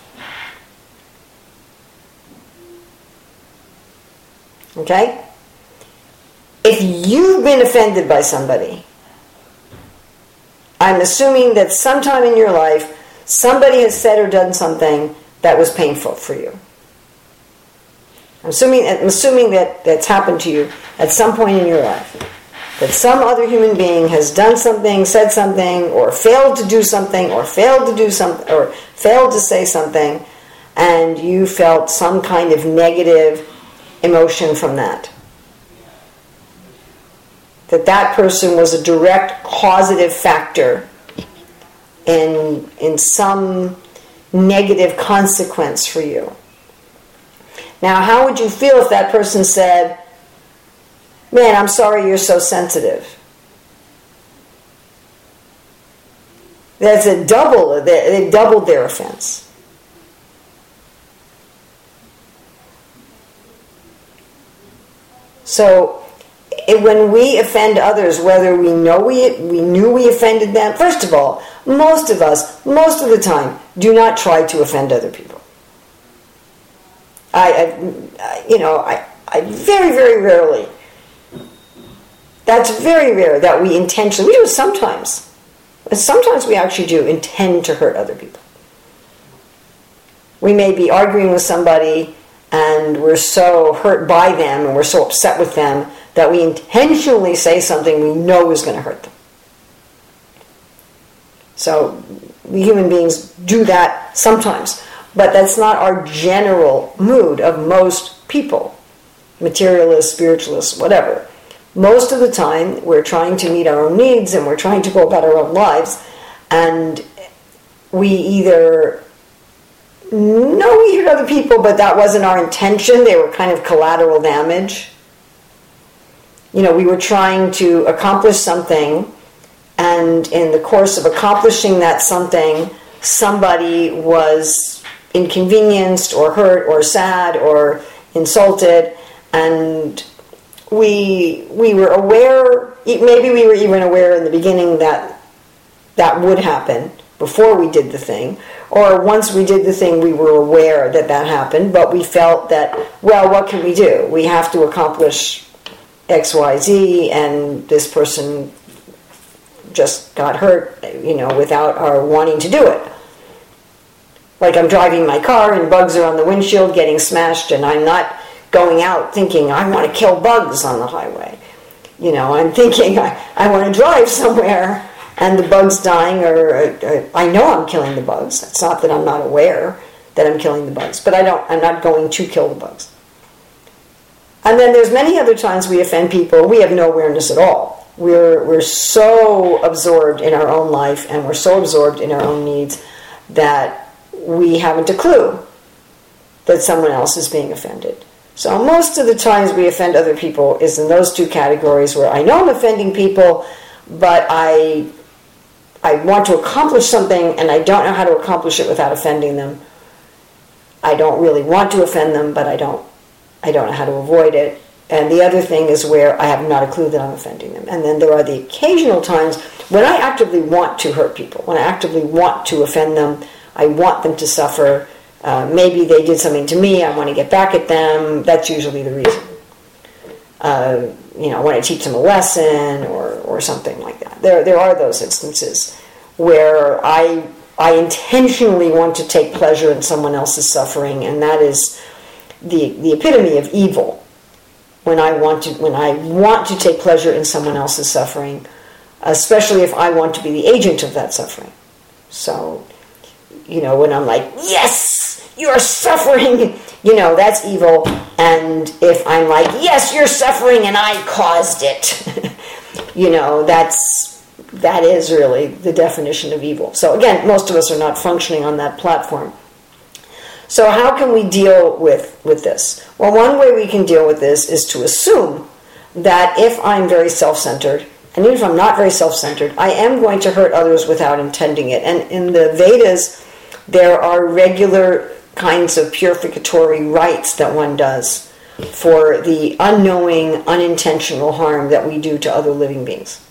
Okay? If you've been offended by somebody, I'm assuming that sometime in your life somebody has said or done something that was painful for you. I'm assuming that that's happened to you at some point in your life. That some other human being has done something, said something, or failed to do something, or failed to do something, or failed to say something, and you felt some kind of negative emotion from that. That person was a direct causative factor in some negative consequence for you. Now, how would you feel if that person said, "Man, I'm sorry you're so sensitive"? That's they doubled their offense. So, when we offend others, whether we know we knew we offended them, first of all, most of us, most of the time, do not try to offend other people. I very, very rarely. That's very rare that we intentionally. We do it sometimes. But sometimes we actually do intend to hurt other people. We may be arguing with somebody and we're so hurt by them and we're so upset with them that we intentionally say something we know is going to hurt them. So we human beings do that sometimes. But that's not our general mood of most people. Materialists, spiritualists, whatever. Most of the time, we're trying to meet our own needs and we're trying to go about our own lives, and we either know we hurt other people, but that wasn't our intention. They were kind of collateral damage. We were trying to accomplish something, and in the course of accomplishing that something, somebody was inconvenienced or hurt or sad or insulted, and we were aware, maybe we were even aware in the beginning that would happen before we did the thing, or once we did the thing we were aware that happened, but we felt that, well, what can we do? We have to accomplish X, Y, Z, and this person just got hurt, without our wanting to do it. Like I'm driving my car and bugs are on the windshield getting smashed, and I'm not going out thinking I want to kill bugs on the highway. I'm thinking I want to drive somewhere and the bug's dying, or I know I'm killing the bugs. It's not that I'm not aware that I'm killing the bugs, but I'm not going to kill the bugs. And then there's many other times we offend people, we have no awareness at all. We're so absorbed in our own life and we're so absorbed in our own needs that we haven't a clue that someone else is being offended. So most of the times we offend other people is in those two categories where I know I'm offending people, but I want to accomplish something and I don't know how to accomplish it without offending them. I don't really want to offend them, but I don't know how to avoid it. And the other thing is where I have not a clue that I'm offending them. And then there are the occasional times when I actively want to hurt people, when I actively want to offend them, I want them to suffer. Maybe they did something to me, I want to get back at them. That's usually the reason. I want to teach them a lesson or something like that. There are those instances where I intentionally want to take pleasure in someone else's suffering, and that is the epitome of evil. When I want to take pleasure in someone else's suffering, especially if I want to be the agent of that suffering. So, when I'm like, yes, you're suffering, that's evil. And if I'm like, yes, you're suffering and I caused it, that is really the definition of evil. So again, most of us are not functioning on that platform. So how can we deal with this? Well, one way we can deal with this is to assume that if I'm very self-centered, and even if I'm not very self-centered, I am going to hurt others without intending it. And in the Vedas, there are regular kinds of purificatory rites that one does for the unknowing, unintentional harm that we do to other living beings.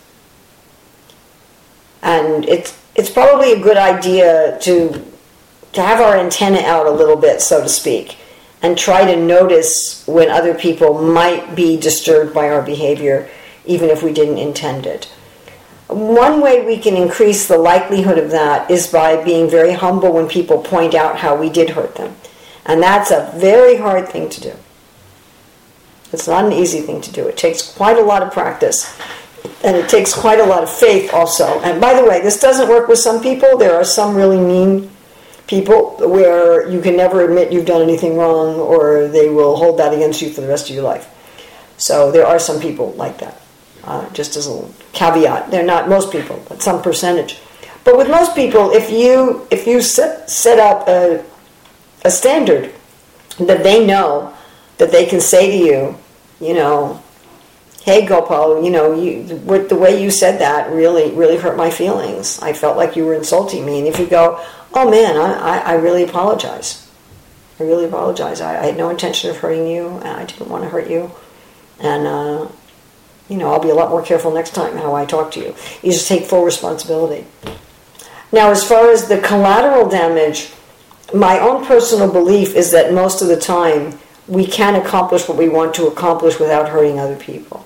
And it's probably a good idea to have our antenna out a little bit, so to speak, and try to notice when other people might be disturbed by our behavior, even if we didn't intend it. One way we can increase the likelihood of that is by being very humble when people point out how we did hurt them. And that's a very hard thing to do. It's not an easy thing to do. It takes quite a lot of practice. And it takes quite a lot of faith also. And by the way, this doesn't work with some people. There are some really mean people where you can never admit you've done anything wrong, or they will hold that against you for the rest of your life. So there are some people like that. Just as a caveat, they're not most people, but some percentage. But with most people, if you set up a standard that they know, that they can say to you, hey Gopal, the way you said that really hurt my feelings. I felt like you were insulting me. And if you go, oh man, I really apologize. I really apologize. I had no intention of hurting you, and I didn't want to hurt you. And I'll be a lot more careful next time how I talk to you. You just take full responsibility. Now, as far as the collateral damage, my own personal belief is that most of the time we can accomplish what we want to accomplish without hurting other people.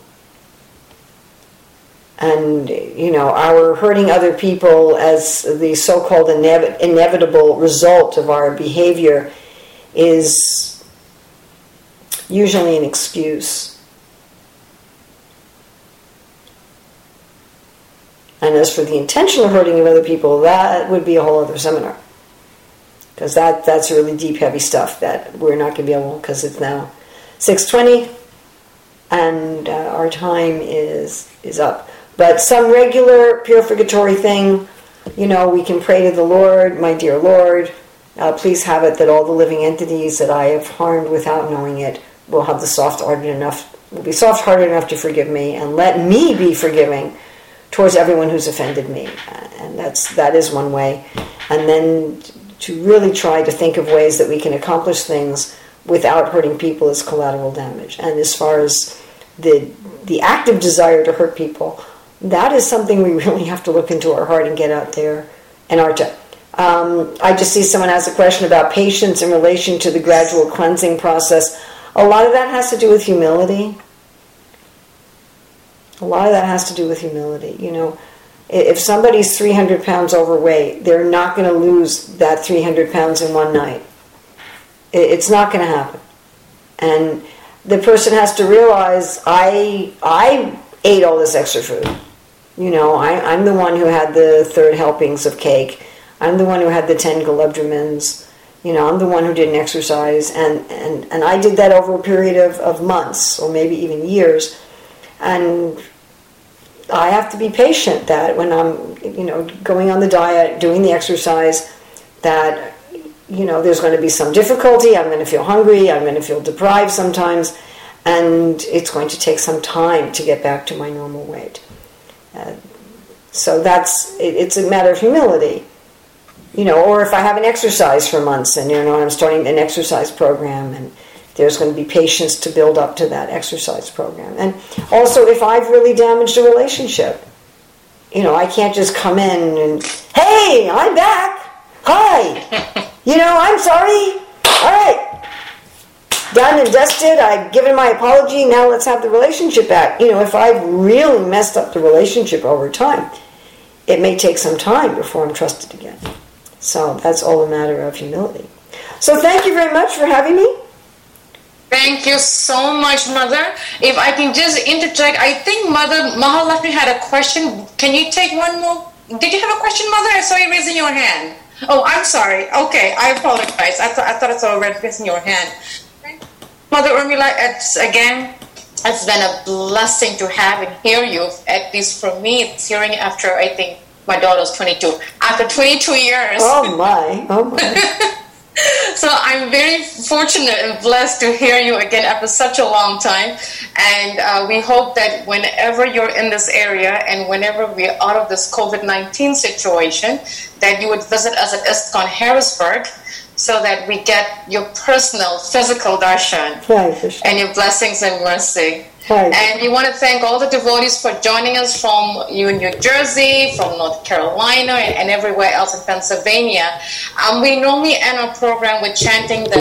And, our hurting other people as the so-called inevitable result of our behavior is usually an excuse. And as for the intentional hurting of other people, that would be a whole other seminar. Because that's really deep, heavy stuff that we're not going to be able, because it's now 6:20 and our time is up. But some regular purificatory thing, we can pray to the Lord, my dear Lord, please have it that all the living entities that I have harmed without knowing it will be soft-hearted enough to forgive me, and let me be forgiving towards everyone who's offended me. And that is one way. And then to really try to think of ways that we can accomplish things without hurting people is collateral damage. And as far as the active desire to hurt people, that is something we really have to look into our heart and get out there and arta. I just see someone ask a question about patience in relation to the gradual cleansing process. A lot of that has to do with humility. A lot of that has to do with humility. If somebody's 300 pounds overweight, they're not going to lose that 300 pounds in one night. It's not going to happen. And the person has to realize, I ate all this extra food. I'm the one who had the third helpings of cake. I'm the one who had the 10 Golubdramins. I'm the one who didn't exercise, and I did that over a period of months or maybe even years. And I have to be patient that when I'm, going on the diet, doing the exercise, that, there's going to be some difficulty. I'm going to feel hungry. I'm going to feel deprived sometimes. And it's going to take some time to get back to my normal weight. So it's a matter of humility. Or if I haven't exercised for months and, I'm starting an exercise program, and there's going to be patience to build up to that exercise program. And also if I've really damaged a relationship, I can't just come in and, hey, I'm back. Hi. I'm sorry. All right. Done and dusted. I've given my apology. Now let's have the relationship back. If I've really messed up the relationship over time, it may take some time before I'm trusted again. So that's all a matter of humility. So thank you very much for having me. Thank you so much, Mother. If I can just interject, I think Mother Mahalakshmi had a question. Can you take one more? Did you have a question, Mother? I saw you raising your hand. Oh, I'm sorry. Okay, I apologize. I thought I saw you raising your hand. Mother Urmila, it's been a blessing to have and hear you. At least for me, it's hearing after, I think, my daughter's 22. After 22 years. Oh my. So I'm very fortunate and blessed to hear you again after such a long time. And we hope that whenever you're in this area and whenever we're out of this COVID-19 situation, that you would visit us at ISKCON Harrisburg, so that we get your personal physical darshan and your blessings and mercy. And we want to thank all the devotees for joining us from New Jersey, from North Carolina, and everywhere else in Pennsylvania. We normally end our program with chanting the